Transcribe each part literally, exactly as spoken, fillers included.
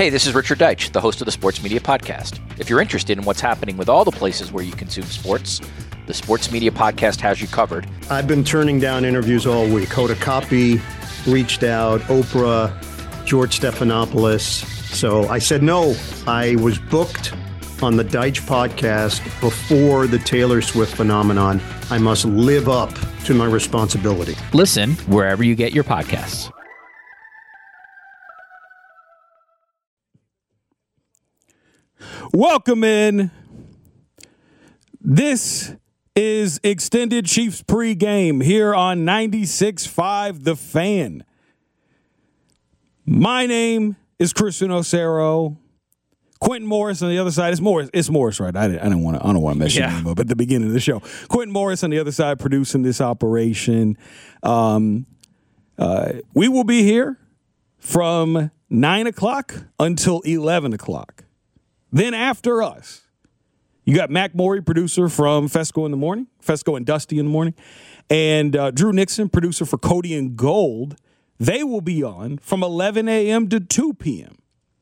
Hey, this is Richard Deitch, the host of the Sports Media Podcast. If you're interested in what's happening with all the places where you consume sports, the Sports Media Podcast has you covered. I've been turning down interviews all week. Hoda Kotb reached out, Oprah, George Stephanopoulos. So I said no. I was booked on the Deitch podcast before the Taylor Swift phenomenon. I must live up to my responsibility. Listen wherever you get your podcasts. Welcome in. This is Extended Chiefs pregame here on ninety-six point five The Fan. My name is Christian Osero. Quentin Morris on the other side. It's Morris. It's Morris, right? I didn't, I didn't want to. I don't want to mess your name up at the beginning of the show. Quentin Morris on the other side producing this operation. Um, uh, we will be here from nine o'clock until eleven o'clock. Then after us, you got Mac Morey, producer from Fesco in the Morning, Fesco and Dusty in the Morning, and uh, Drew Nixon, producer for Cody and Gold. They will be on from eleven a.m. to two p.m.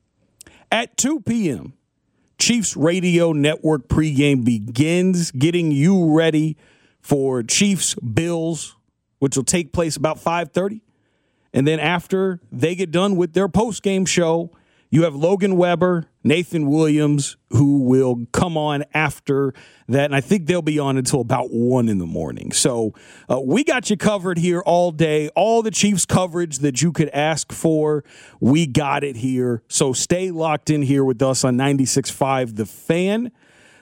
At two p.m., Chiefs Radio Network pregame begins, getting you ready for Chiefs Bills, which will take place about five thirty. And then after they get done with their postgame show, you have Logan Weber, Nathan Williams, who will come on after that. And I think they'll be on until about one in the morning. So uh, we got you covered here all day. All the Chiefs coverage that you could ask for, we got it here. So stay locked in here with us on ninety-six point five The Fan.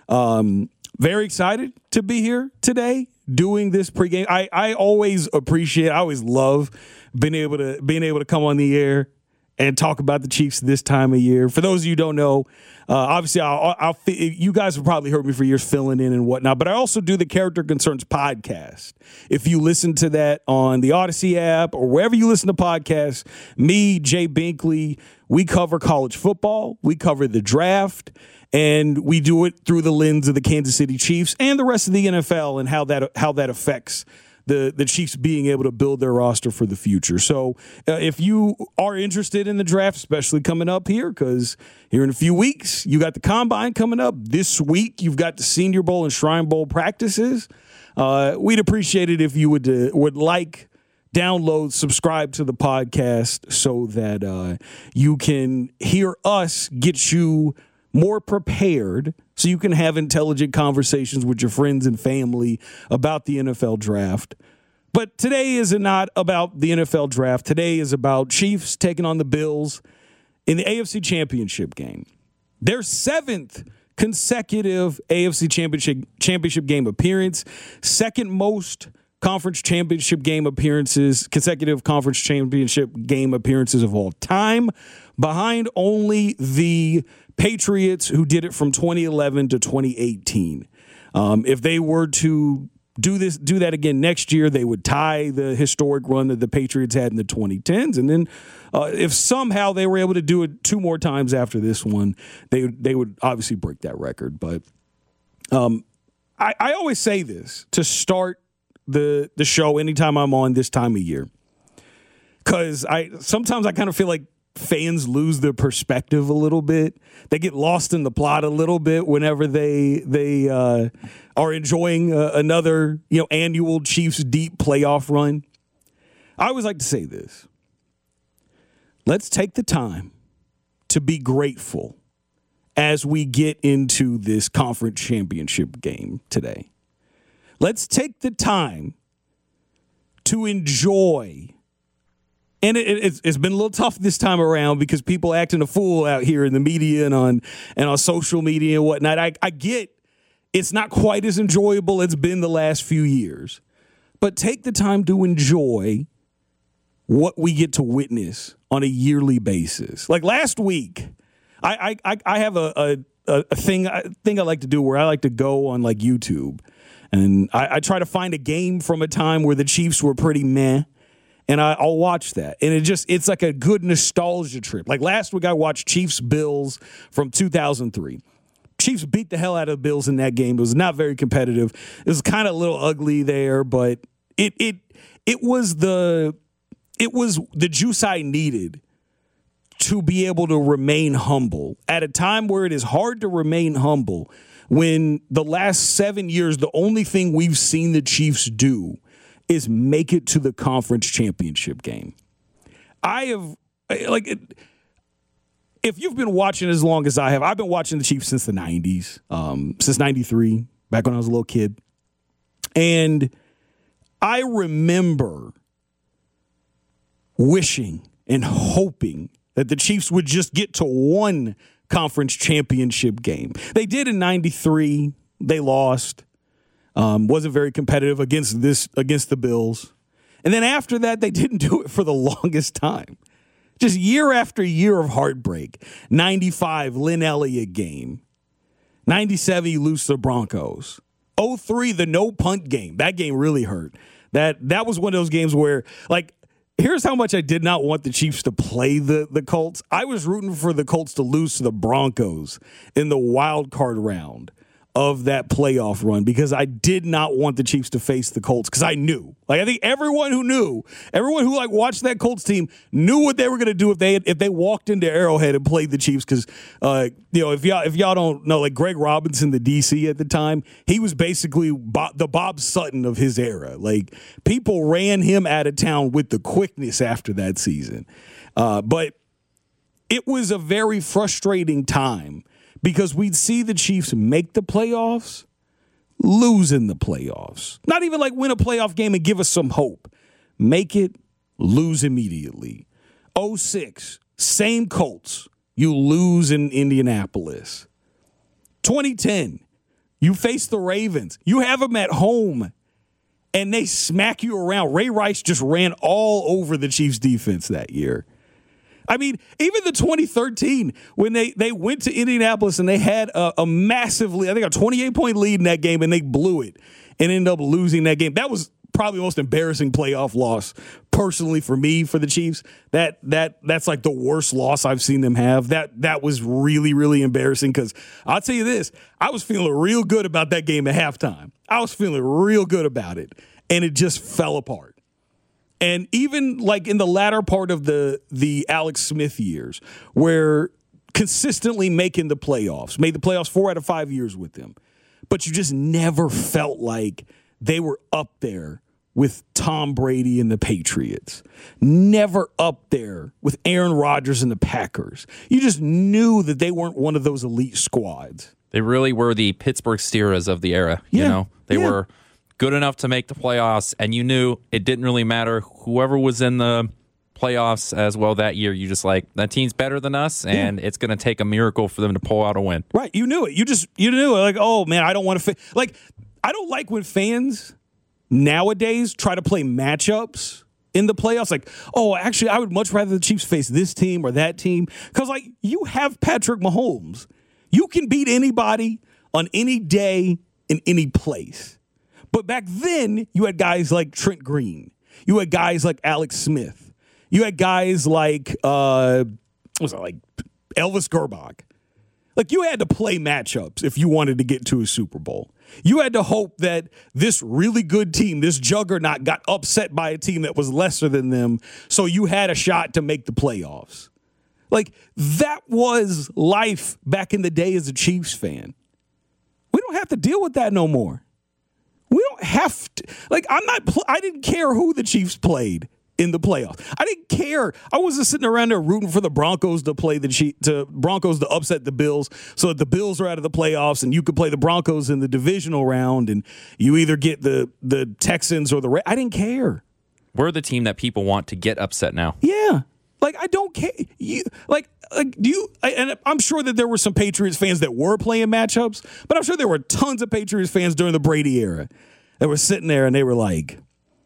Um, very excited to be here today doing this pregame. I, I always appreciate, I always love being able to being able to come on the air and talk about the Chiefs this time of year. For those of you who don't know, uh, obviously, I'll, I'll, you guys have probably heard me for years filling in and whatnot, but I also do the Character Concerns podcast. If you listen to that on the Odyssey app or wherever you listen to podcasts, me, Jay Binkley, we cover college football, we cover the draft, and we do it through the lens of the Kansas City Chiefs and the rest of the N F L and how that how that affects the the Chiefs being able to build their roster for the future. So uh, if you are interested in the draft, especially coming up here, because here in a few weeks, you got the Combine coming up. This week, you've got the Senior Bowl and Shrine Bowl practices. Uh, we'd appreciate it if you would, uh, would like, download, subscribe to the podcast so that uh, you can hear us get you more prepared so you can have intelligent conversations with your friends and family about the N F L draft. But today is not about the N F L draft. Today is about Chiefs taking on the Bills in the A F C Championship game. Their seventh consecutive A F C Championship championship game appearance, second most conference championship game appearances, consecutive conference championship game appearances of all time, behind only the Patriots, who did it from twenty eleven to twenty eighteen. Um, if they were to do this, do that again next year, they would tie the historic run that the Patriots had in the twenty tens. And then uh, if somehow they were able to do it two more times after this one, they they would obviously break that record. But um, I, I always say this to start the the show anytime I'm on this time of year, because I sometimes I kind of feel like fans lose their perspective a little bit. They get lost in the plot a little bit whenever they they uh, are enjoying uh, another you know annual Chiefs deep playoff run. I always like to say this. Let's take the time to be grateful as we get into this conference championship game today. Let's take the time to enjoy. And it, it, it's, it's been a little tough this time around because people acting a fool out here in the media and on and on social media and whatnot. I, I get it's not quite as enjoyable as it's been the last few years. But take the time to enjoy what we get to witness on a yearly basis. Like last week, I I, I have a, a, a thing, a thing I like to do where I like to go on like YouTube. And I, I try to find a game from a time where the Chiefs were pretty meh. And I, I'll watch that. And it just, it's like a good nostalgia trip. Like last week, I watched Chiefs Bills from two thousand three. Chiefs beat the hell out of the Bills in that game. It was not very competitive. It was kind of a little ugly there, but it it it was the it was the juice I needed to be able to remain humble at a time where it is hard to remain humble when the last seven years, the only thing we've seen the Chiefs do is make it to the conference championship game. I have, like, if you've been watching as long as I have, I've been watching the Chiefs since the nineties, um, since ninety-three, back when I was a little kid. And I remember wishing and hoping that the Chiefs would just get to one conference championship game. They did in ninety-three. They lost. Um, wasn't very competitive against this against the Bills. And then after that, they didn't do it for the longest time. Just year after year of heartbreak. ninety-five, Lynn Elliott game. ninety-seven, you lose to the Broncos. oh three, the no punt game. That game really hurt. That that was one of those games where, like, here's how much I did not want the Chiefs to play the, the Colts. I was rooting for the Colts to lose to the Broncos in the wild card round of that playoff run because I did not want the Chiefs to face the Colts because I knew. Like, I think everyone who knew, everyone who, like, watched that Colts team knew what they were going to do if they had, if they walked into Arrowhead and played the Chiefs because, uh, you know, if y'all, if y'all don't know, like, Greg Robinson, the D C at the time, he was basically Bob, the Bob Sutton of his era. Like, people ran him out of town with the quickness after that season. Uh, but it was a very frustrating time because we'd see the Chiefs make the playoffs, lose in the playoffs. Not even like win a playoff game and give us some hope. Make it, lose immediately. oh six, same Colts. You lose in Indianapolis. twenty ten, you face the Ravens. You have them at home, and they smack you around. Ray Rice just ran all over the Chiefs' defense that year. I mean, even the twenty thirteen, when they, they went to Indianapolis and they had a, a massively, I think a twenty-eight point lead in that game, and they blew it and ended up losing that game. That was probably the most embarrassing playoff loss personally for me, for the Chiefs. That that that's like the worst loss I've seen them have. That that was really, really embarrassing because I'll tell you this, I was feeling real good about that game at halftime. I was feeling real good about it, and it just fell apart. And even like in the latter part of the the Alex Smith years, where consistently making the playoffs, made the playoffs four out of five years with them, but you just never felt like they were up there with Tom Brady and the Patriots, never up there with Aaron Rodgers and the Packers. You just knew that they weren't one of those elite squads. They really were the Pittsburgh Steelers of the era. Yeah. You know, they yeah. were good enough to make the playoffs, and you knew it didn't really matter whoever was in the playoffs as well that year. You just like, that team's better than us, and yeah. it's going to take a miracle for them to pull out a win. Right. You knew it. You just, you knew it. Like, oh, man, I don't want to, fa-. like, I don't like when fans nowadays try to play matchups in the playoffs. Like, oh, actually, I would much rather the Chiefs face this team or that team. Because, like, you have Patrick Mahomes. You can beat anybody on any day in any place. But back then, you had guys like Trent Green. You had guys like Alex Smith. You had guys like, uh, what was it, like Elvis Gerbach. Like, you had to play matchups if you wanted to get to a Super Bowl. You had to hope that this really good team, this juggernaut, got upset by a team that was lesser than them, so you had a shot to make the playoffs. Like, that was life back in the day as a Chiefs fan. We don't have to deal with that no more. We don't have to. Like, I'm not, pl- I didn't care who the Chiefs played in the playoffs. I didn't care. I wasn't sitting around there rooting for the Broncos to play the Chiefs, to Broncos to upset the Bills so that the Bills are out of the playoffs and you could play the Broncos in the divisional round and you either get the, the Texans or the Ra- I didn't care. We're the team that people want to get upset now. Yeah. Like, I don't care. You, like, like, do you, I, and I'm sure that there were some Patriots fans that were playing matchups, but I'm sure there were tons of Patriots fans during the Brady era that were sitting there and they were like,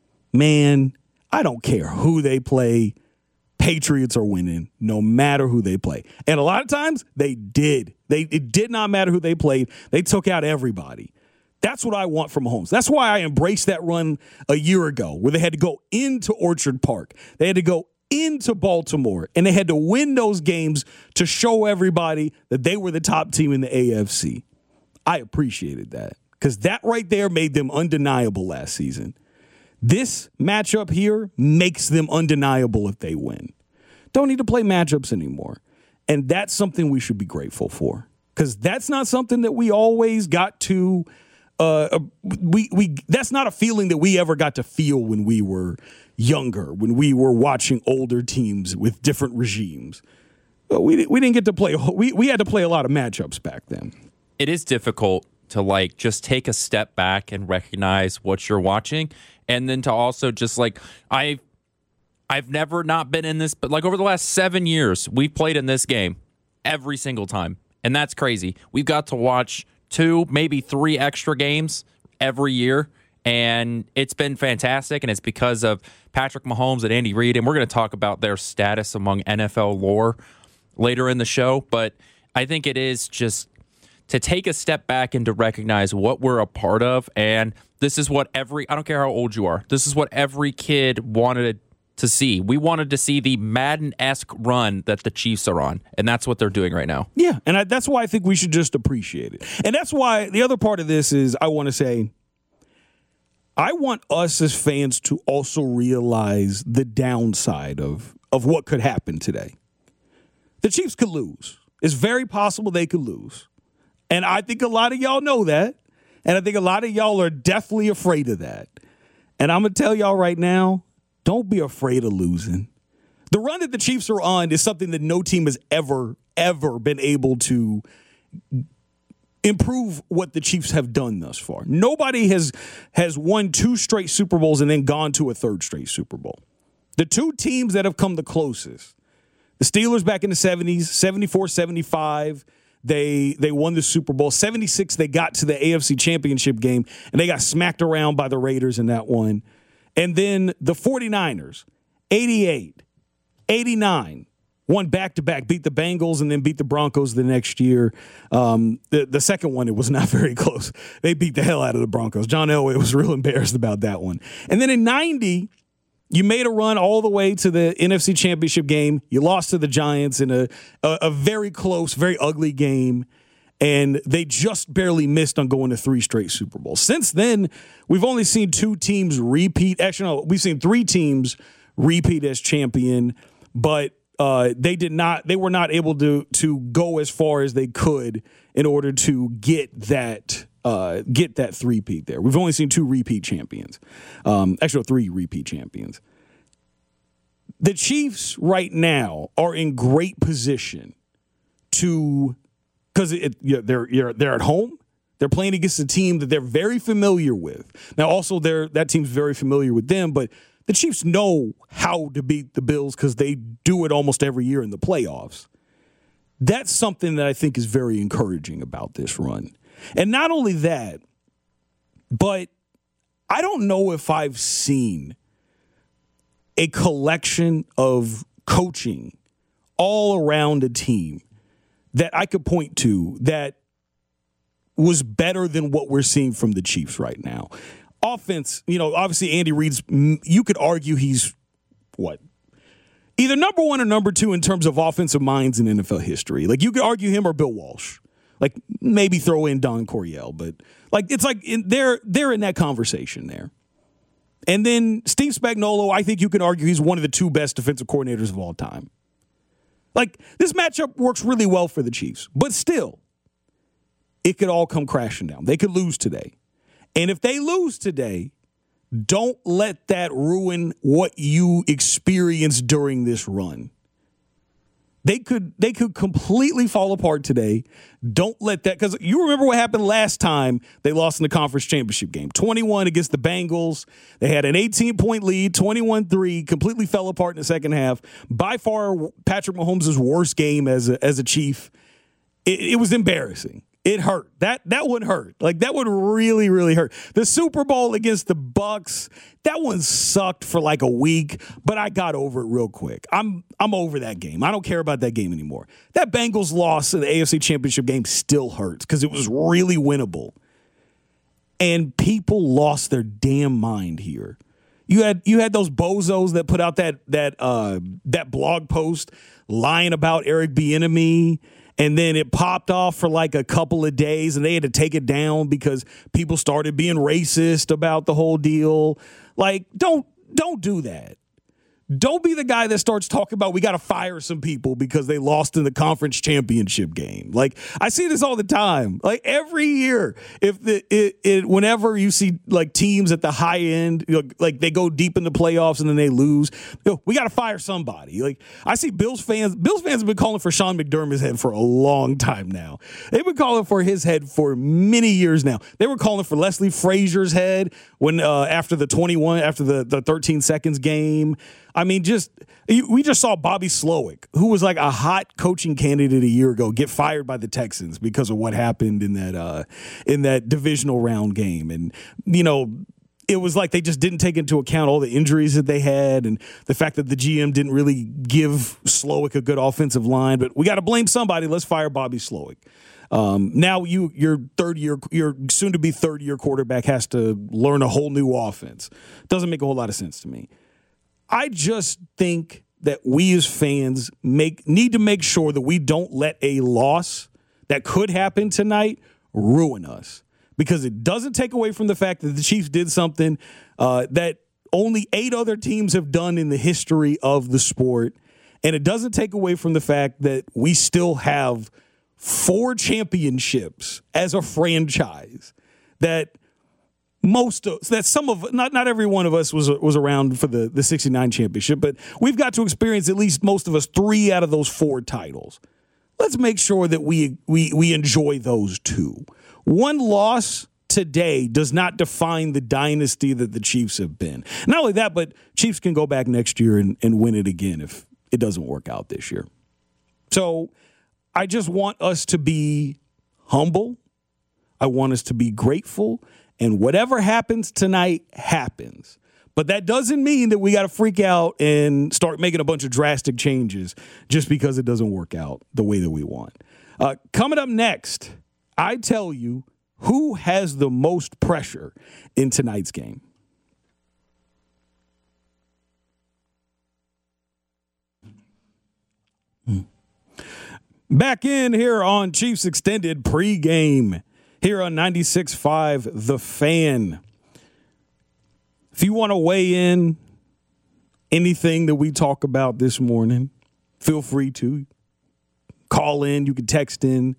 man, I don't care who they play. Patriots are winning no matter who they play. And a lot of times they did. They It did not matter who they played. They took out everybody. That's what I want from Mahomes. That's why I embraced that run a year ago where they had to go into Orchard Park. They had to go into Baltimore, and they had to win those games to show everybody that they were the top team in the A F C. I appreciated that because that right there made them undeniable last season. This matchup here makes them undeniable if they win. don't need to play matchups anymore. And that's something we should be grateful for, because that's not something that we always got to uh, we we that's not a feeling that we ever got to feel when we were younger, when we were watching older teams with different regimes. But we we didn't get to play. We we had to play a lot of matchups back then. It is difficult to like just take a step back and recognize what you're watching, and then to also just like I. I've never not been in this, but like over the last seven years, we've played in this game every single time. And that's crazy. We've got to watch two, maybe three extra games every year. And it's been fantastic. And it's because of Patrick Mahomes and Andy Reid. And we're going to talk about their status among N F L lore later in the show. But I think it is just to take a step back and to recognize what we're a part of. And this is what every, I don't care how old you are, this is what every kid wanted to to see. We wanted to see the Madden-esque run that the Chiefs are on, and that's what they're doing right now. Yeah, and I, that's why I think we should just appreciate it. And that's why the other part of this is I want to say I want us as fans to also realize the downside of, of what could happen today. The Chiefs could lose. It's very possible they could lose. And I think a lot of y'all know that, and I think a lot of y'all are deathly afraid of that. And I'm going to tell y'all right now, don't be afraid of losing. The run that the Chiefs are on is something that no team has ever, ever been able to improve what the Chiefs have done thus far. Nobody has has won two straight Super Bowls and then gone to a third straight Super Bowl. The two teams that have come the closest, the Steelers back in the seventies, seventy-four seventy-five, they they won the Super Bowl. seventy-six, they got to the A F C Championship game, and they got smacked around by the Raiders in that one. And then the 49ers, eighty-eight, eighty-nine, won back-to-back, beat the Bengals, and then beat the Broncos the next year. Um, the, the second one, it was not very close. They beat the hell out of the Broncos. John Elway was real embarrassed about that one. And then in ninety, you made a run all the way to the N F C Championship game. You lost to the Giants in a, a, a very close, very ugly game. And they just barely missed on going to three straight Super Bowls. Since then, we've only seen two teams repeat. Actually, no, we've seen three teams repeat as champion, but uh, they did not. They were not able to to go as far as they could in order to get that uh, get that three-peat there. We've only seen two repeat champions. Um, actually, three repeat champions. The Chiefs right now are in great position to. Because it, it, they're you're, they're at home, they're playing against a team that they're very familiar with. Now, also, they're that team's very familiar with them, but the Chiefs know how to beat the Bills because they do it almost every year in the playoffs. That's something that I think is very encouraging about this run. And not only that, but I don't know if I've seen a collection of coaching all around a team that I could point to that was better than what we're seeing from the Chiefs right now. Offense, you know, obviously Andy Reid's, you could argue he's, what, either number one or number two in terms of offensive minds in N F L history. Like, you could argue him or Bill Walsh. Like, maybe throw in Don Coryell, but, like, it's like in, they're, they're in that conversation there. And then Steve Spagnuolo, I think you could argue he's one of the two best defensive coordinators of all time. Like, this matchup works really well for the Chiefs, but still, it could all come crashing down. They could lose today. And if they lose today, don't let that ruin what you experienced during this run. They could they could completely fall apart today. Don't let that, because you remember what happened last time they lost in the conference championship game. twenty-one against the Bengals. They had an eighteen-point lead, twenty-one three, completely fell apart in the second half. By far, Patrick Mahomes' worst game as a, as a Chief. It, it was embarrassing. It hurt. That that would hurt. Like, that would really, really hurt. The Super Bowl against the Bucs, that one sucked for like a week, but I got over it real quick. I'm I'm over that game. I don't care about that game anymore. That Bengals loss in the A F C Championship game still hurts because it was really winnable. And people lost their damn mind here. You had you had those bozos that put out that that uh, that blog post lying about Eric Bieniemy. And then it popped off for like a couple of days, and they had to take it down because people started being racist about the whole deal. Like, don't don't do that. don't be the guy that starts talking about we got to fire some people because they lost in the conference championship game. Like, I see this all the time. Like, every year, if the it, it whenever you see like teams at the high end, you know, like they go deep in the playoffs and then they lose, you know, we got to fire somebody. Like, I see Bills fans. Bills fans have been calling for Sean McDermott's head for a long time now. They've been calling for his head for many years now. They were calling for Leslie Frazier's head when uh, after the twenty-one after the the thirteen seconds game. I mean, just we just saw Bobby Slowick, who was like a hot coaching candidate a year ago, get fired by the Texans because of what happened in that uh, in that divisional round game. And, you know, it was like they just didn't take into account all the injuries that they had and the fact that the G M didn't really give Slowick a good offensive line. But we got to blame somebody. Let's fire Bobby Slowick. Um, now you, your third year, your soon to be third year quarterback has to learn a whole new offense. Doesn't make a whole lot of sense to me. I just think that we as fans make need to make sure that we don't let a loss that could happen tonight ruin us, because it doesn't take away from the fact that the Chiefs did something uh, that only eight other teams have done in the history of the sport, and it doesn't take away from the fact that we still have four championships as a franchise that. Most of that, some of not not every one of us was was around for the the sixty-nine championship, but we've got to experience at least most of us three out of those four titles. Let's make sure that we we we enjoy those too. One loss today does not define the dynasty that the Chiefs have been. Not only that, but Chiefs can go back next year and, and win it again if it doesn't work out this year. So I just want us to be humble. I want us to be grateful. And whatever happens tonight happens. But that doesn't mean that we got to freak out and start making a bunch of drastic changes just because it doesn't work out the way that we want. Uh, coming up next, I tell you who has the most pressure in tonight's game. Hmm. Back in here on Chiefs Extended pregame. Here on ninety-six point five, The Fan. If you want to weigh in anything that we talk about this morning, feel free to call in. You can text in.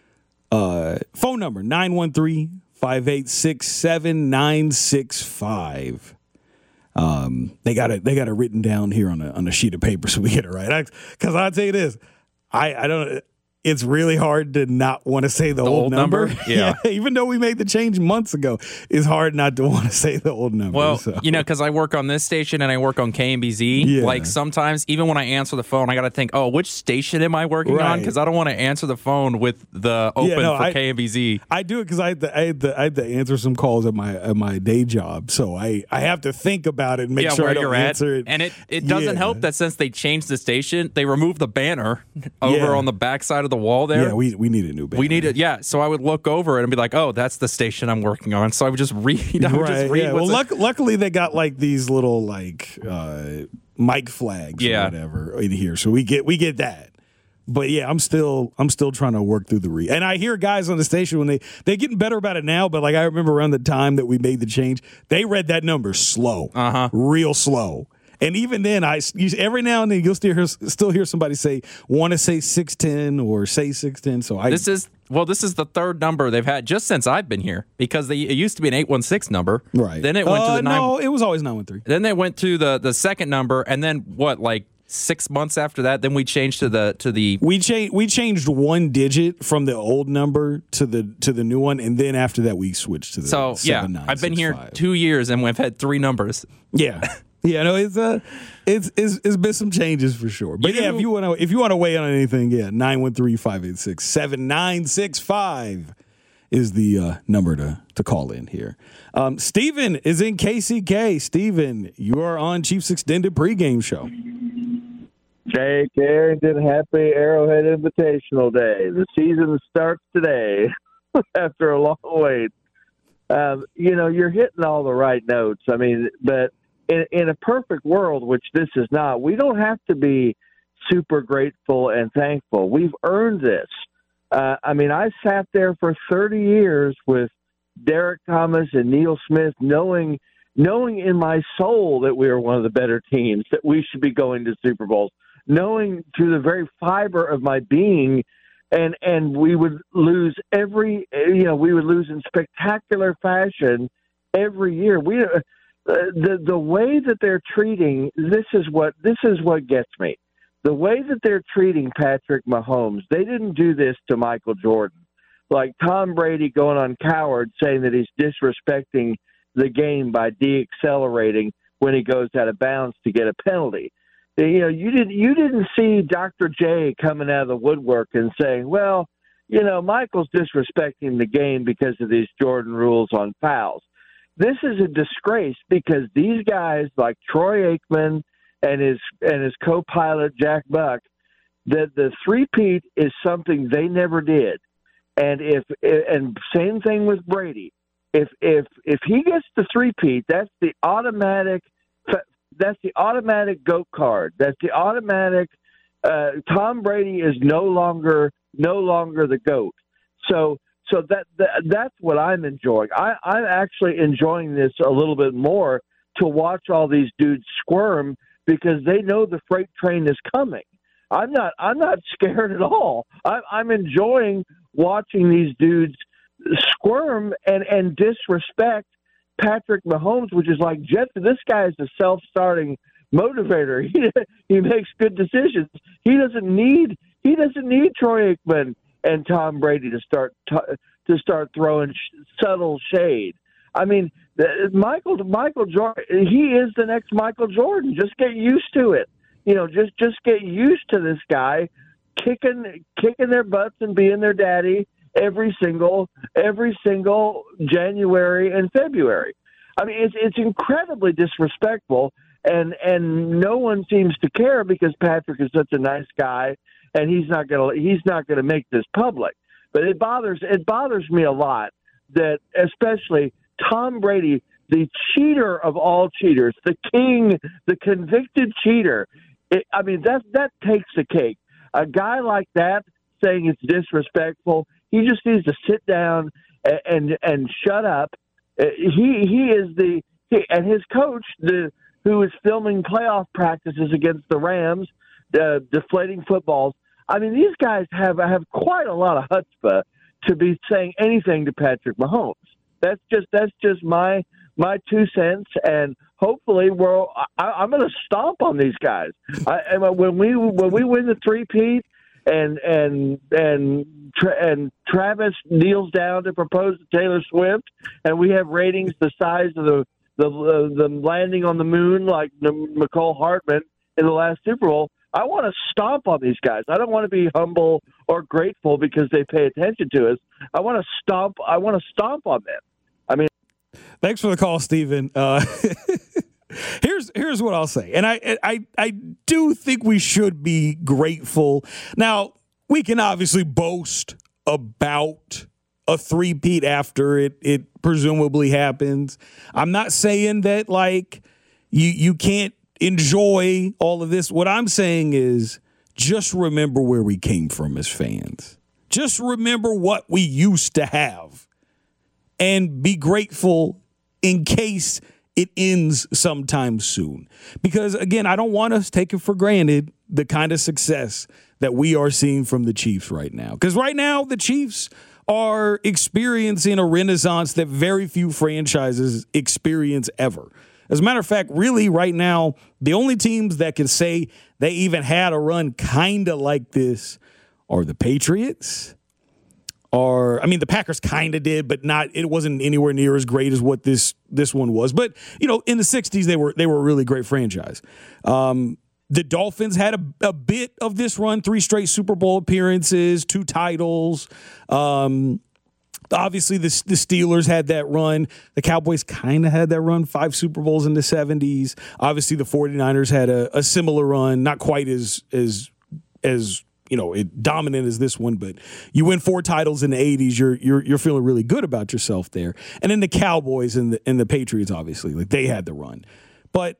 Uh, phone number, nine one three, five eight six, seven nine six five. Um, they got it. They got it written down here on a on a sheet of paper, so we get it right. Because I'll tell you this, I I don't. It's really hard to not want to say the, the old, old number. number. Yeah. yeah. Even though we made the change months ago, it's hard not to want to say the old number. Well, so. you know, because I work on this station and I work on K M B Z. Yeah. Like sometimes, even when I answer the phone, I got to think, oh, which station am I working right. on? Because I don't want to answer the phone with the open yeah, no, for I, K M B Z. I do it because I, I, I had to answer some calls at my at my day job. So I, I have to think about it and make yeah, sure where I don't you're answer at. it. And it, it doesn't yeah. help that since they changed the station, they removed the banner over yeah. on the back side of the wall there. Yeah, we we need a new banner. We need it, yeah. So I would look over it and be like, "Oh, that's the station I'm working on." So I would just read. I would right, just read. yeah. Well, what's luck, luckily they got like these little like uh, mic flags Yeah. or whatever in here, so we get we get that. But yeah, I'm still I'm still trying to work through the re. And I hear guys on the station when they they're getting better about it now. But like I remember around the time that we made the change, they read that number slow, Uh huh. real slow. And even then, I you, every now and then you'll still hear still hear somebody say want to say six ten or say six ten. So I This is well, this is the third number they've had just since I've been here because they, it used to be an eight one six number, right. Then it went uh, to the nine. No, it was always nine one three. Then they went to the the second number, and then what? Like six months after that, then we changed to the to the. We changed we changed one digit from the old number to the to the new one, and then after that we switched to the So yeah, seven, nine, I've been six, here five. two years, and we've had three numbers. Yeah. Yeah, no, it's uh it's it's it's been some changes for sure. But You- yeah, if you wanna if you wanna weigh in on anything, yeah, nine one three, five eight six, seven nine six five is the uh, number to to call in here. Um, Steven is in K C K. Steven, you are on Chiefs Extended pregame show. Jake Arrington, happy Arrowhead Invitational Day. The season starts today after a long wait. Um, you know, you're hitting all the right notes. I mean, but in, in a perfect world, which this is not, we don't have to be super grateful and thankful. We've earned this. Uh, I mean, I sat there for thirty years with Derek Thomas and Neil Smith knowing knowing in my soul that we are one of the better teams, that we should be going to Super Bowls, knowing through the very fiber of my being, and and we would lose every, you know, we would lose in spectacular fashion every year. We uh, the the way that they're treating this is what this is what gets me. The way that they're treating Patrick Mahomes, they didn't do this to Michael Jordan. Like Tom Brady going on Coward saying that he's disrespecting the game by deaccelerating when he goes out of bounds to get a penalty. You know, you didn't you didn't see Doctor J coming out of the woodwork and saying, well, you know, Michael's disrespecting the game because of these Jordan rules on fouls. This is a disgrace because these guys like Troy Aikman and his and his co-pilot Jack Buck, that the three-peat is something they never did. And if and same thing with Brady. If if if he gets the three-peat, that's the automatic that's the automatic GOAT card. That's the automatic uh, Tom Brady is no longer no longer the GOAT. So so that, that that's what I'm enjoying. I, I'm actually enjoying this a little bit more to watch all these dudes squirm because they know the freight train is coming. I'm not I'm not scared at all. I, I'm enjoying watching these dudes squirm and, and disrespect Patrick Mahomes, which is like, Jeff, this guy is a self-starting motivator. He he makes good decisions. He doesn't need he doesn't need Troy Aikman and Tom Brady to start to start throwing sh- subtle shade. I mean, the, Michael Michael Jordan, he is the next Michael Jordan. Just get used to it. You know, just just get used to this guy kicking kicking their butts and being their daddy every single every single January and February. I mean, it's it's incredibly disrespectful, and and no one seems to care because Patrick is such a nice guy, and he's not gonna he's not gonna make this public. But it bothers it bothers me a lot that especially Tom Brady, the cheater of all cheaters, the king, the convicted cheater. It, I mean, that that takes the cake. A guy like that saying it's disrespectful, he just needs to sit down and and, and shut up. He he is the he, and his coach, the who is filming playoff practices against the Rams, uh, deflating footballs. I mean, these guys have have quite a lot of chutzpah to be saying anything to Patrick Mahomes. That's just that's just my my two cents, and hopefully, we're I, I'm going to stomp on these guys. I, and when we when we win the three-peat, and and and and Travis kneels down to propose to Taylor Swift, and we have ratings the size of the the uh, the landing on the moon like Nicole Hartman in the last Super Bowl. I want to stomp on these guys. I don't want to be humble or grateful because they pay attention to us. I want to stomp. I want to stomp on them. I mean, thanks for the call, Stephen. Uh, here's here's what I'll say, and I I I do think we should be grateful. Now we can obviously boast about a three-peat after it it presumably happens. I'm not saying that like you you can't enjoy all of this. What I'm saying is just remember where we came from as fans. Just remember what we used to have and be grateful in case it ends sometime soon. Because, again, I don't want us taking for granted the kind of success that we are seeing from the Chiefs right now. Because right now, the Chiefs are experiencing a renaissance that very few franchises experience ever. As a matter of fact, really right now, the only teams that can say they even had a run kind of like this are the Patriots. Or, I mean, the Packers kind of did, but not. It wasn't anywhere near as great as what this this one was. But, you know, in the sixties, they were they were a really great franchise. Um, the Dolphins had a, a bit of this run, three straight Super Bowl appearances, two titles. Um Obviously, the, the Steelers had that run. The Cowboys kind of had that run, five Super Bowls in the seventies. Obviously, the 49ers had a, a similar run, not quite as as as you know, it, dominant as this one, but you win four titles in the eighties. You're you're you're feeling really good about yourself there. And then the Cowboys and the and the Patriots, obviously, like they had the run, but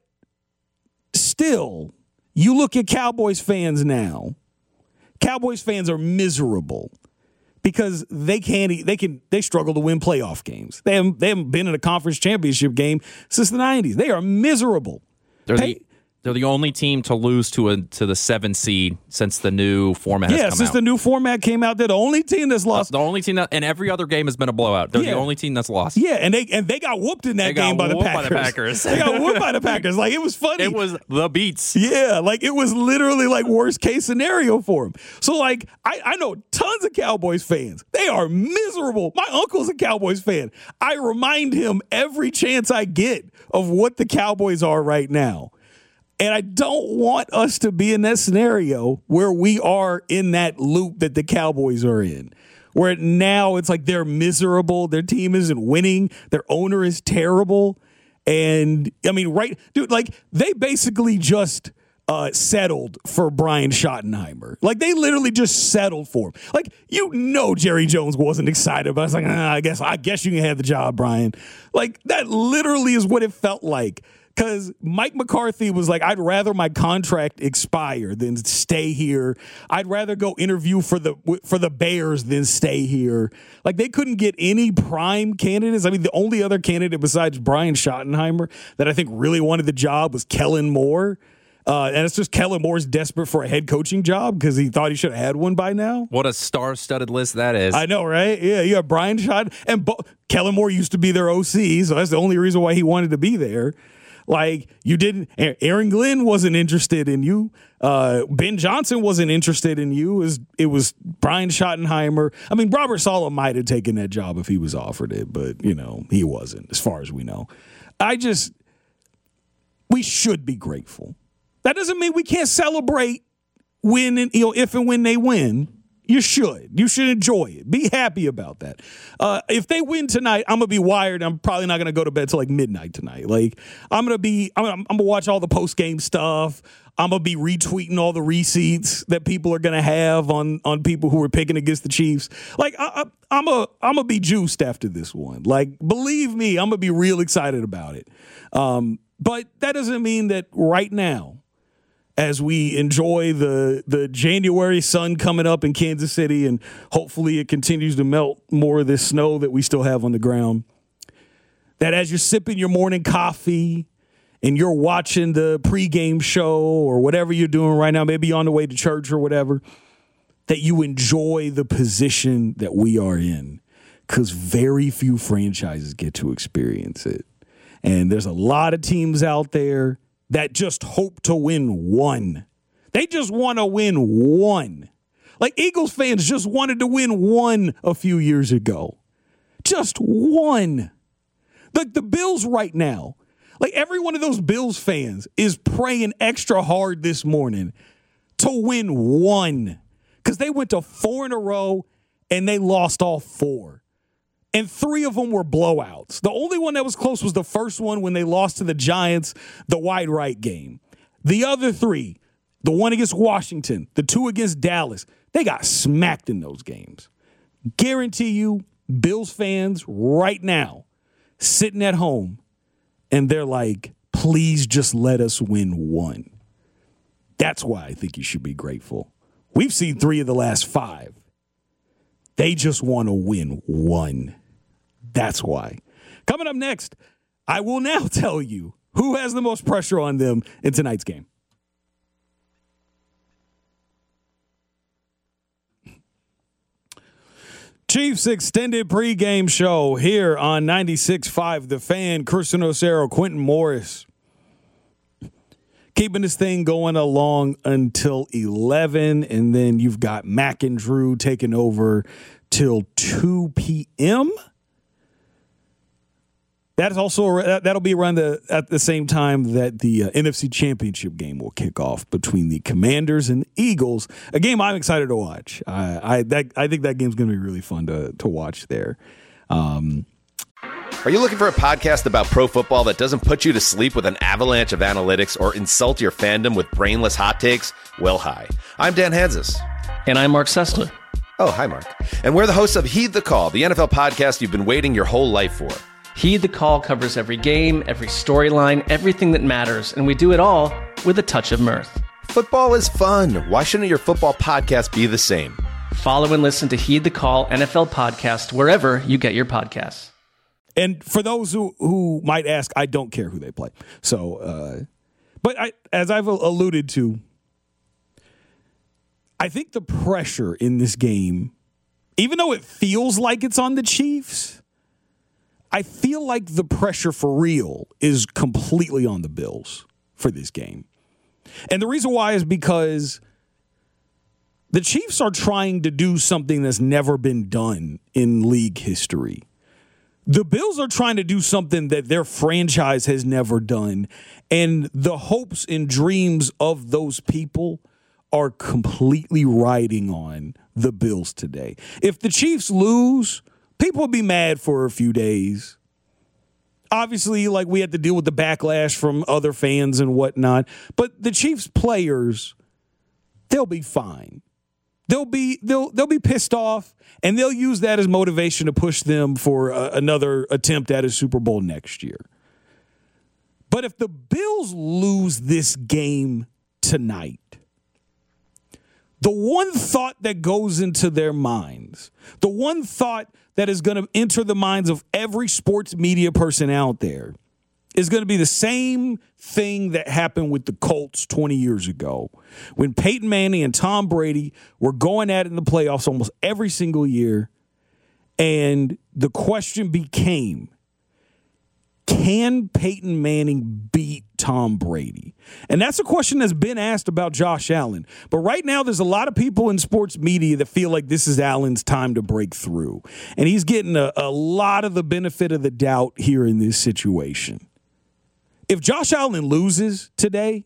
still, you look at Cowboys fans now. Cowboys fans are miserable. because they can't. They can. They struggle to win playoff games. They haven't. They haven't been in a conference championship game since the nineties. They are miserable. They're Hey, the they're the only team to lose to a to the seven seed since the new format has yeah, come since out. the new format came out, they're the only team that's lost. The only team that and every other game has been a blowout. They're Yeah. the only team that's lost. Yeah, and they and they got whooped in that They got game by the, whooped by Packers. the Packers. They got whooped by the Packers. Like, it was funny. It was the beats. Yeah, like it was literally like worst case scenario for him. So like I, I know tons of Cowboys fans. They are miserable. My uncle's a Cowboys fan. I remind him every chance I get of what the Cowboys are right now. And I don't want us to be in that scenario where we are in that loop that the Cowboys are in. Where now it's like they're miserable. Their team isn't winning. Their owner is terrible. And I mean, right, dude, like they basically just uh, settled for Brian Schottenheimer. Like they literally just settled for him. Like, you know, Jerry Jones wasn't excited, but I was like, ah, I guess, I guess you can have the job, Brian. Like that literally is what it felt like. Because Mike McCarthy was like, I'd rather my contract expire than stay here. I'd rather go interview for the for the Bears than stay here. Like, they couldn't get any prime candidates. I mean, the only other candidate besides Brian Schottenheimer that I think really wanted the job was Kellen Moore. Uh, and it's just Kellen Moore's desperate for a head coaching job because he thought he should have had one by now. What a star-studded list that is. I know, right? Yeah, you have Brian Schott. And Bo- Kellen Moore used to be their O C, so that's the only reason why he wanted to be there. Like, you didn't, Aaron Glenn wasn't interested in you. Uh, Ben Johnson wasn't interested in you. It was, it was Brian Schottenheimer. I mean, Robert Saleh might have taken that job if he was offered it, but, you know, he wasn't, as far as we know. I just, we should be grateful. That doesn't mean we can't celebrate when, and, you know, if and when they win. You should. You should enjoy it. Be happy about that. Uh, if they win tonight, I'm gonna be wired. I'm probably not gonna go to bed till like midnight tonight. Like I'm gonna be. I'm gonna, I'm gonna watch all the post game stuff. I'm gonna be retweeting all the receipts that people are gonna have on on people who are picking against the Chiefs. Like I, I, I'm a I'm gonna be juiced after this one. Like, believe me, I'm gonna be real excited about it. Um, but that doesn't mean that right now, as we enjoy the the January sun coming up in Kansas City, and hopefully it continues to melt more of this snow that we still have on the ground, that as you're sipping your morning coffee and you're watching the pregame show or whatever you're doing right now, maybe on the way to church or whatever, that you enjoy the position that we are in, because very few franchises get to experience it. And there's a lot of teams out there that just hope to win one. They just want to win one. Like, Eagles fans just wanted to win one a few years ago. Just one. Like, the Bills right now, like every one of those Bills fans is praying extra hard this morning to win one, because they went to four in a row and they lost all four. And three of them were blowouts. The only one that was close was the first one when they lost to the Giants, the wide right game. The other three, the one against Washington, the two against Dallas, they got smacked in those games. Guarantee you, Bills fans right now sitting at home, and they're like, please just let us win one. That's why I think you should be grateful. We've seen three of the last five. They just want to win one. That's why. Coming up next, I will now tell you who has the most pressure on them in tonight's game. Chiefs extended pregame show here on ninety-six point five The Fan. Christian Osero, Quentin Morris. Keeping this thing going along until eleven, and then you've got Mac and Drew taking over till two p.m. That is also that'll be around the at the same time that the uh, N F C Championship game will kick off between the Commanders and the Eagles. A game I'm excited to watch. Uh, I that, I think that game's going to be really fun to to watch there. Um, Are you looking for a podcast about pro football that doesn't put you to sleep with an avalanche of analytics or insult your fandom with brainless hot takes? Well, hi. I'm Dan Hansis. And I'm Mark Sessler. Oh, hi, Mark. And we're the hosts of Heed the Call, the N F L podcast you've been waiting your whole life for. Heed the Call covers every game, every storyline, everything that matters, and we do it all with a touch of mirth. Football is fun. Why shouldn't your football podcast be the same? Follow and listen to Heed the Call N F L podcast wherever you get your podcasts. And for those who, who might ask, I don't care who they play. So, uh, but I, as I've alluded to, I think the pressure in this game, even though it feels like it's on the Chiefs, I feel like the pressure for real is completely on the Bills for this game. And the reason why is because the Chiefs are trying to do something that's never been done in league history. The Bills are trying to do something that their franchise has never done. And the hopes and dreams of those people are completely riding on the Bills today. If the Chiefs lose, people will be mad for a few days. Obviously, like, we had to deal with the backlash from other fans and whatnot. But the Chiefs players, they'll be fine. They'll be they'll they'll be pissed off, and they'll use that as motivation to push them for uh, another attempt at a Super Bowl next year. But if the Bills lose this game tonight, the one thought that goes into their minds, the one thought that is going to enter the minds of every sports media person out there is going to be the same thing that happened with the Colts twenty years ago when Peyton Manning and Tom Brady were going at it in the playoffs almost every single year. And the question became, can Peyton Manning beat Tom Brady? And that's a question that's been asked about Josh Allen. But right now, there's a lot of people in sports media that feel like this is Allen's time to break through. And he's getting a, a lot of the benefit of the doubt here in this situation. If Josh Allen loses today,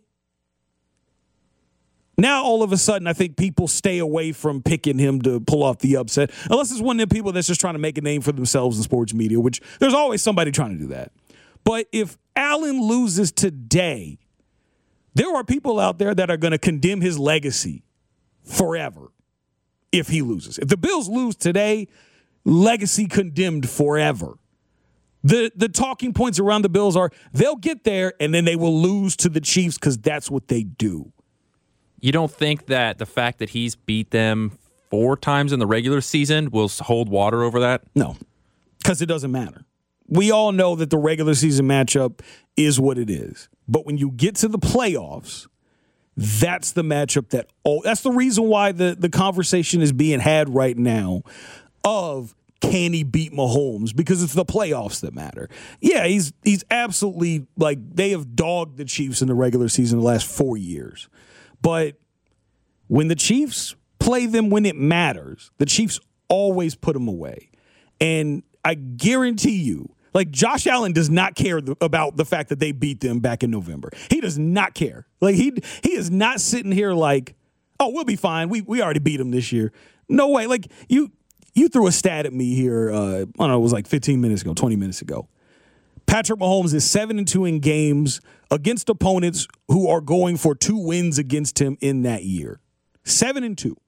now all of a sudden I think people stay away from picking him to pull off the upset, unless it's one of the people that's just trying to make a name for themselves in sports media, which there's always somebody trying to do that. But if Allen loses today, there are people out there that are going to condemn his legacy forever if he loses. If the Bills lose today, legacy condemned forever. The the talking points around the Bills are they'll get there and then they will lose to the Chiefs because that's what they do. You don't think that the fact that he's beat them four times in the regular season will hold water over that? No, because it doesn't matter. We all know that the regular season matchup is what it is. But when you get to the playoffs, that's the matchup that all that's the reason why the, the conversation is being had right now of can he beat Mahomes? Because it's the playoffs that matter. Yeah, he's he's absolutely, like, they have dogged the Chiefs in the regular season the last four years. But when the Chiefs play them when it matters, the Chiefs always put them away. And I guarantee you, like, Josh Allen does not care th- about the fact that they beat them back in November. He does not care. Like, he he is not sitting here like, oh, we'll be fine. We we already beat them this year. No way. Like, you you threw a stat at me here, uh, I don't know, it was like fifteen minutes ago, twenty minutes ago. Patrick Mahomes is seven and two in games against opponents who are going for two wins against him in that year. seven and two.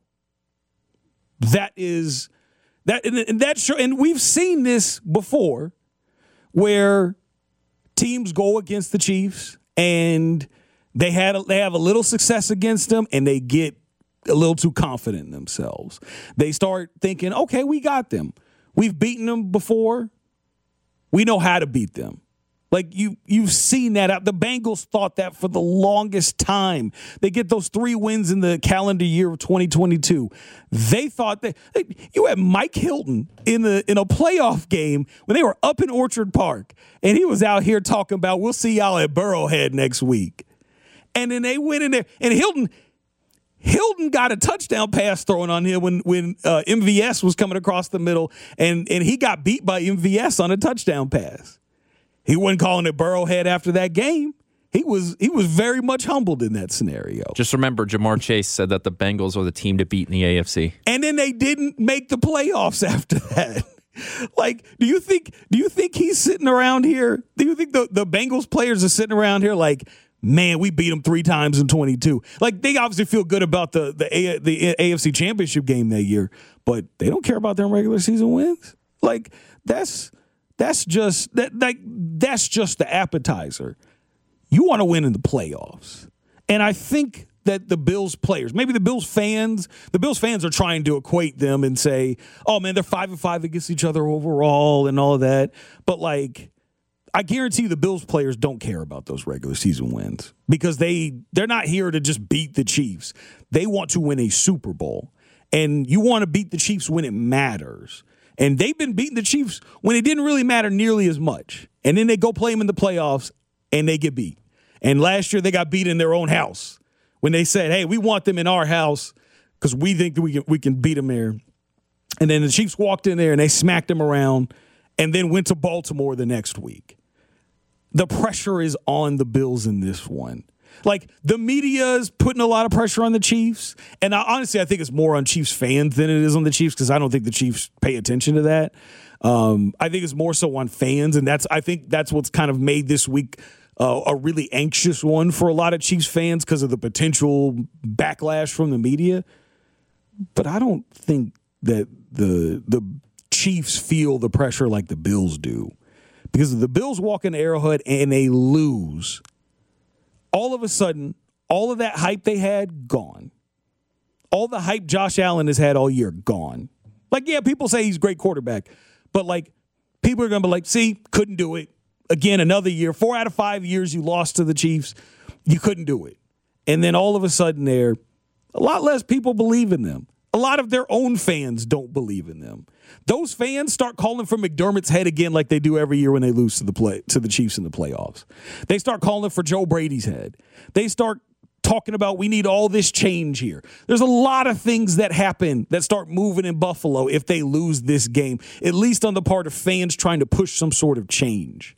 That is that and that sure and we've seen this before where teams go against the Chiefs and they had a, they have a little success against them and they get a little too confident in themselves. They start thinking, okay, we got them. We've beaten them before. We know how to beat them. Like, you, you've seen that out. The Bengals thought that for the longest time. They get those three wins in the calendar year of twenty twenty-two. They thought that you had Mike Hilton in the in a playoff game when they were up in Orchard Park, and he was out here talking about, we'll see y'all at Burrowhead next week. And then they went in there, and Hilton Hilton got a touchdown pass thrown on him when when uh, M V S was coming across the middle, and and he got beat by M V S on a touchdown pass. He wasn't calling it Burrowhead after that game. He was he was very much humbled in that scenario. Just remember, Jamar Chase said that the Bengals are the team to beat in the A F C. And then they didn't make the playoffs after that. Like, do you think do you think he's sitting around here? Do you think the, the Bengals players are sitting around here like, man, we beat them three times in twenty-two? Like, they obviously feel good about the the, A, the A F C Championship game that year, but they don't care about their regular season wins. Like, that's that's just that like that's just the appetizer. You want to win in the playoffs. And I think that the Bills players, maybe the Bills fans, the Bills fans are trying to equate them and say, oh, man, they're five and five against each other overall and all of that. But, like, I guarantee you the Bills players don't care about those regular season wins because they, they're not here to just beat the Chiefs. They want to win a Super Bowl. And you want to beat the Chiefs when it matters. And they've been beating the Chiefs when it didn't really matter nearly as much. And then they go play them in the playoffs, and they get beat. And last year they got beat in their own house when they said, hey, we want them in our house because we think that we can, we can beat them there. And then the Chiefs walked in there, and they smacked them around and then went to Baltimore the next week. The pressure is on the Bills in this one. Like, the media is putting a lot of pressure on the Chiefs. And I, honestly, I think it's more on Chiefs fans than it is on the Chiefs because I don't think the Chiefs pay attention to that. Um, I think it's more so on fans. And that's I think that's what's kind of made this week uh, a really anxious one for a lot of Chiefs fans because of the potential backlash from the media. But I don't think that the the Chiefs feel the pressure like the Bills do. Because if the Bills walk into Arrowhead and they lose, all of a sudden, all of that hype they had, gone. All the hype Josh Allen has had all year, gone. Like, yeah, people say he's a great quarterback, but, like, people are going to be like, see, couldn't do it. Again, another year. Four out of five years you lost to the Chiefs. You couldn't do it. And then all of a sudden there, a lot less people believe in them. A lot of their own fans don't believe in them. Those fans start calling for McDermott's head again like they do every year when they lose to the play to the Chiefs in the playoffs. They start calling for Joe Brady's head. They start talking about we need all this change here. There's a lot of things that happen that start moving in Buffalo if they lose this game, at least on the part of fans trying to push some sort of change.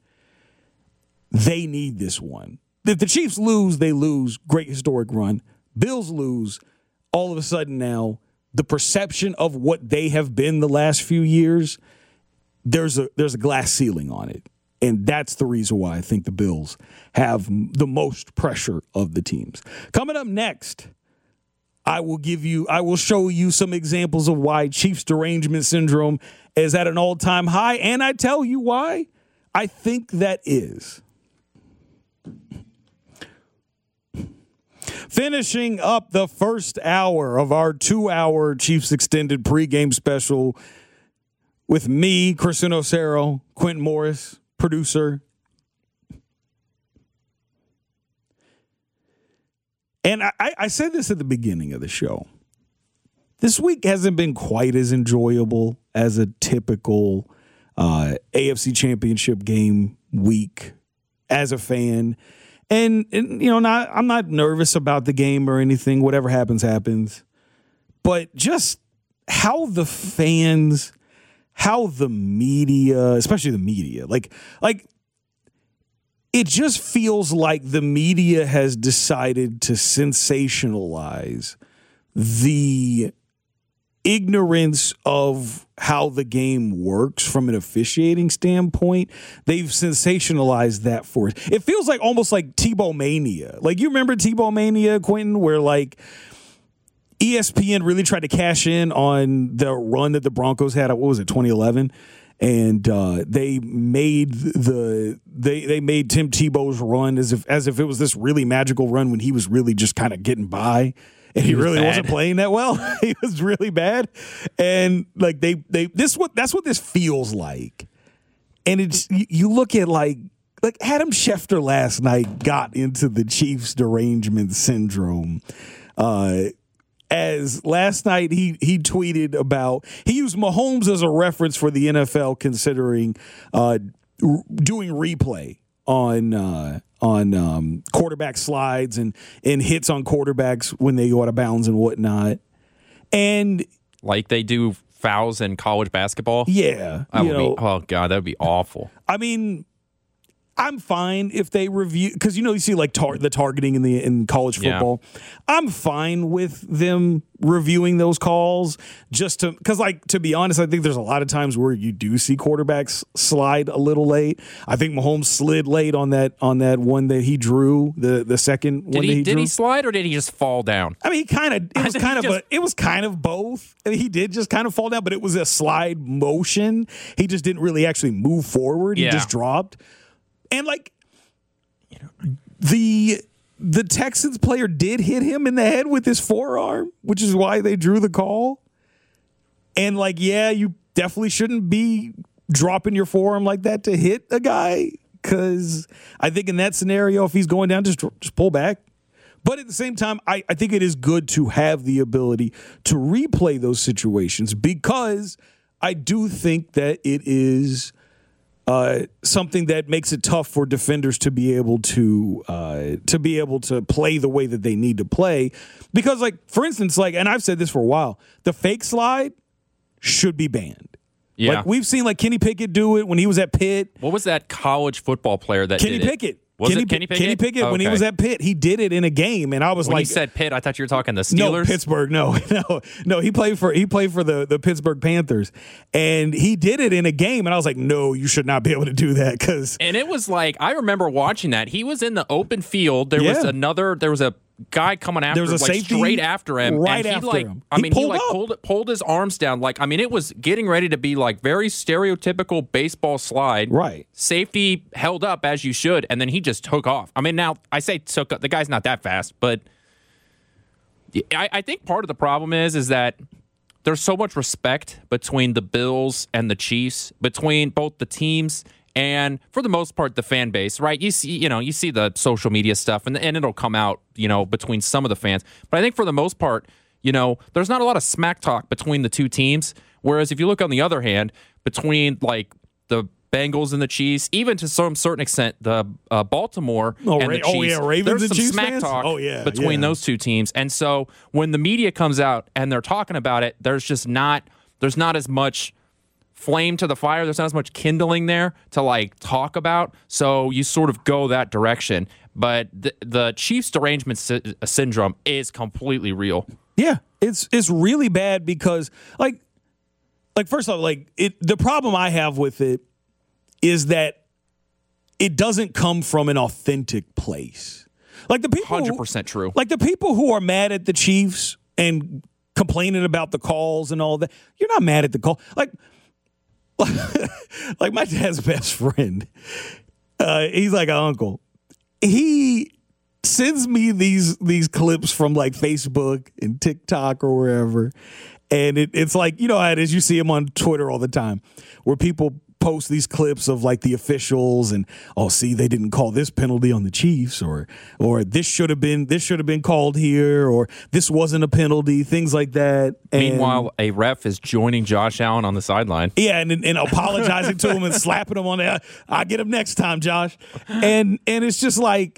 They need this one. If the Chiefs lose, they lose. Great historic run. Bills lose. All of a sudden now, the perception of what they have been the last few years, there's a there's a glass ceiling on it. And that's the reason why I think the Bills have the most pressure of the teams. Coming up next, I will give you, I will show you some examples of why Chiefs derangement syndrome is at an all-time high. And I tell you why I think that is. Finishing up the first hour of our two-hour Chiefs extended pregame special with me, Chris Unosero, Quentin Morris, producer. And I, I said this at the beginning of the show. This week hasn't been quite as enjoyable as a typical uh, A F C Championship game week as a fan. And, and you know, not, I'm not nervous about the game or anything. Whatever happens, happens. But just how the fans, how the media, especially the media, like, like it just feels like the media has decided to sensationalize the ignorance of how the game works from an officiating standpoint. They've sensationalized that for us. It feels like almost like Tebow mania. Like, you remember Tebow mania, Quentin, where like E S P N really tried to cash in on the run that the Broncos had. What was it, twenty eleven? And uh, they made the they they made Tim Tebow's run as if as if it was this really magical run when he was really just kind of getting by. And he, he was really bad. wasn't playing that well. He was really bad. And like they they this what that's what this feels like. And it's you look at like like Adam Schefter last night got into the Chiefs derangement syndrome. Uh As last night he he tweeted about, he used Mahomes as a reference for the N F L considering uh, r- doing replay on uh, on um, quarterback slides and, and hits on quarterbacks when they go out of bounds and whatnot. And like they do fouls in college basketball? Yeah. That you would know, be, oh, God, that would be awful. I mean, I'm fine if they review, because, you know, you see like tar- the targeting in the in college football. Yeah. I'm fine with them reviewing those calls just to, because like, to be honest, I think there's a lot of times where you do see quarterbacks slide a little late. I think Mahomes slid late on that on that one that he drew, the the second did one he, that he did drew. Did he slide or did he just fall down? I mean, he kind of, it was kind of just, a, it was kind of both. I mean, he did just kind of fall down, but it was a slide motion. He just didn't really actually move forward. He yeah. just dropped. And like, the the Texans player did hit him in the head with his forearm, which is why they drew the call. And, like, yeah, you definitely shouldn't be dropping your forearm like that to hit a guy, because I think in that scenario, if he's going down, just, just pull back. But at the same time, I, I think it is good to have the ability to replay those situations, because I do think that it is uh, something that makes it tough for defenders to be able to uh, to be able to play the way that they need to play. Because, like, for instance, like, and I've said this for a while, the fake slide should be banned. Yeah. Like, we've seen, like, Kenny Pickett do it when he was at Pitt. What was that college football player that Kenny did Pickett. it? Was Kenny, it Kenny Pickett? Kenny Pickett, oh, when he okay. was at Pitt, he did it in a game, and I was when like, you said Pitt, I thought you were talking the no, Steelers. Pittsburgh, no, no, no. He played for he played for the, the Pittsburgh Panthers, and he did it in a game, and I was like, no, you should not be able to do that, because And it was like, I remember watching that. He was in the open field. There was Yeah. another. There was a guy coming after, There was a like safety straight after him, right and he after like, him. I He mean, he pulled like up. pulled pulled his arms down. Like, I mean, it was getting ready to be like very stereotypical baseball slide. Right. Safety held up as you should, and then he just took off. I mean, now I say took up. The guy's not that fast, but I, I think part of the problem is is that there's so much respect between the Bills and the Chiefs, between both the teams and, for the most part, the fan base, right? You see, you know, you see the social media stuff, and, and it'll come out, you know, between some of the fans. But I think for the most part, you know, there's not a lot of smack talk between the two teams. Whereas if you look on the other hand, between like the Bengals and the Chiefs, even to some certain extent, the uh, Baltimore Oh, and Ra- the Chiefs, oh, yeah, Ravens there's and some Chiefs smack fans? talk Oh, yeah, between yeah. those two teams. And so when the media comes out and they're talking about it, there's just not there's not as much flame to the fire. There's not as much kindling there to like talk about. So you sort of go that direction. But the, the Chiefs derangement sy- syndrome is completely real. yeah, it's it's really bad, because like like first off, like it the problem I have with it is that it doesn't come from an authentic place. Like the people one hundred who- percent true. Like the people who are mad at the Chiefs and complaining about the calls and all that, you're not mad at the call. Like like my dad's best friend, uh, he's like an uncle. He sends me these these clips from like Facebook and TikTok or wherever, and it, it's like, you know how it is. You see him on Twitter all the time, where people post these clips of like the officials and, oh, see, they didn't call this penalty on the Chiefs, or or this should have been this should have been called here, or this wasn't a penalty, things like that. And Meanwhile, a ref is joining Josh Allen on the sideline. yeah, and, and apologizing to him and slapping him on the, I'll get him next time, Josh. And and it's just like,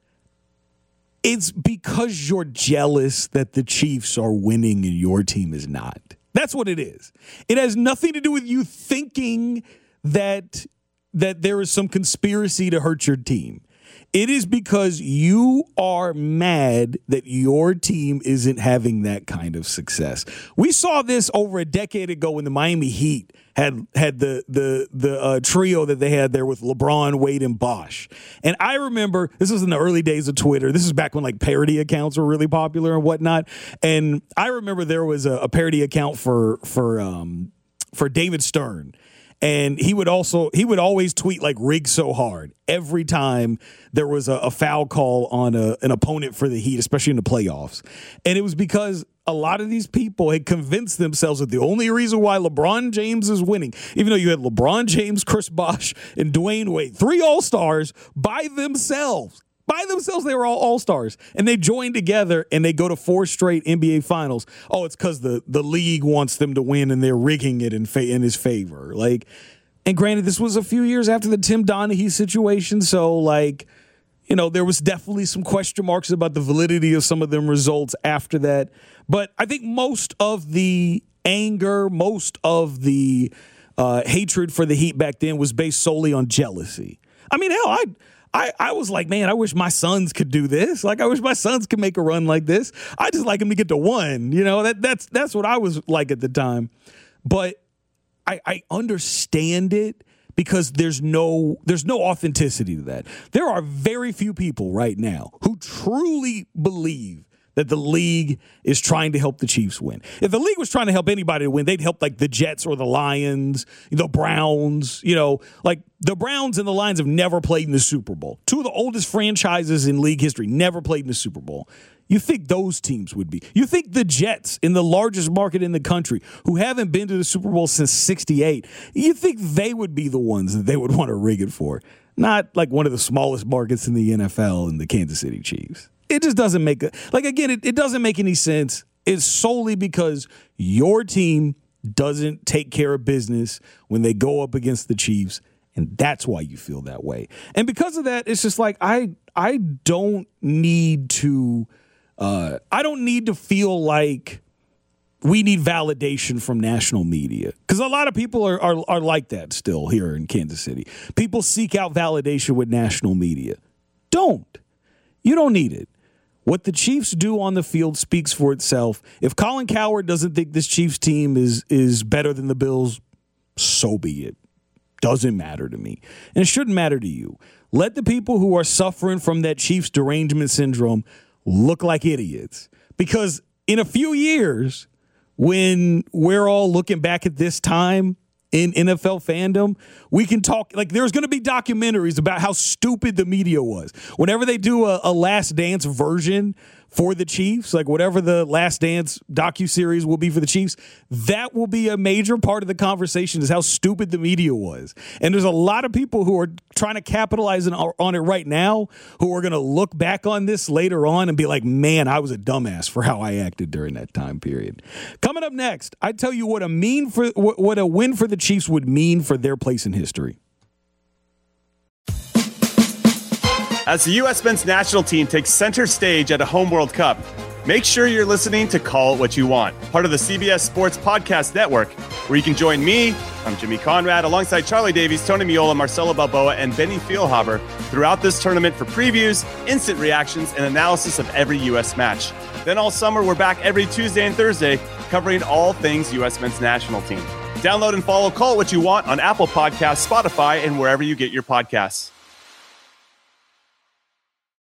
it's because you're jealous that the Chiefs are winning and your team is not. That's what it is. It has nothing to do with you thinking that that there is some conspiracy to hurt your team. It is because you are mad that your team isn't having that kind of success. We saw this over a decade ago when the Miami Heat had had the the the uh, trio that they had there with LeBron, Wade, and Bosh. And I remember, this was in the early days of Twitter. This is back when like parody accounts were really popular and whatnot. And I remember there was a, a parody account for for um, for David Stern. And he would also, he would always tweet like "rig so hard" every time there was a, a foul call on a, an opponent for the Heat, especially in the playoffs. And it was because a lot of these people had convinced themselves that the only reason why LeBron James is winning, even though you had LeBron James, Chris Bosh, and Dwayne Wade, three All-Stars by themselves. By themselves, they were all all-stars. And they joined together and they go to four straight N B A finals. Oh, it's because the, the league wants them to win and they're rigging it in fa- in his favor. Like, and granted, this was a few years after the Tim Donaghy situation. So, like, you know, there was definitely some question marks about the validity of some of them results after that. But I think most of the anger, most of the uh, hatred for the Heat back then was based solely on jealousy. I mean, hell, I... I, I was like, man, I wish my sons could do this. Like, I wish my sons could make a run like this. I just like them to get to one. You know, that that's that's what I was like at the time. But I, I understand it because there's no there's no authenticity to that. There are very few people right now who truly believe that the league is trying to help the Chiefs win. If the league was trying to help anybody to win, they'd help like the Jets or the Lions, the Browns. You know, like the Browns and the Lions have never played in the Super Bowl. Two of the oldest franchises in league history never played in the Super Bowl. You think those teams would be. You think the Jets in the largest market in the country, who haven't been to the Super Bowl since sixty-eight, you think they would be the ones that they would want to rig it for. Not like one of the smallest markets in the N F L and the Kansas City Chiefs. It just doesn't make a, like, again, it, it doesn't make any sense. It's solely because your team doesn't take care of business when they go up against the Chiefs, and that's why you feel that way. And because of that, it's just like I I don't need to uh, I don't need to feel like we need validation from national media, because a lot of people are, are are like that still here in Kansas City. People seek out validation with national media. Don't. You don't need it. What the Chiefs do on the field speaks for itself. If Colin Cowherd doesn't think this Chiefs team is is better than the Bills, so be it. Doesn't matter to me. And it shouldn't matter to you. Let the people who are suffering from that Chiefs derangement syndrome look like idiots. Because in a few years, when we're all looking back at this time in N F L fandom, we can talk, like, there's going to be documentaries about how stupid the media was. Whenever they do a, a Last Dance version for the Chiefs, like whatever the Last Dance docuseries will be for the Chiefs, that will be a major part of the conversation, is how stupid the media was. And there's a lot of people who are trying to capitalize on it right now who are going to look back on this later on and be like, man, I was a dumbass for how I acted during that time period. Coming up next, I tell you what a mean for what a win for the Chiefs would mean for their place in history. As the U S men's national team takes center stage at a home World Cup, make sure you're listening to Call It What You Want, part of the C B S Sports Podcast Network, where you can join me, I'm Jimmy Conrad, alongside Charlie Davies, Tony Miola, Marcelo Balboa, and Benny Feilhaber throughout this tournament for previews, instant reactions, and analysis of every U S match. Then all summer, we're back every Tuesday and Thursday, covering all things U S men's national team. Download and follow Call It What You Want on Apple Podcasts, Spotify, and wherever you get your podcasts.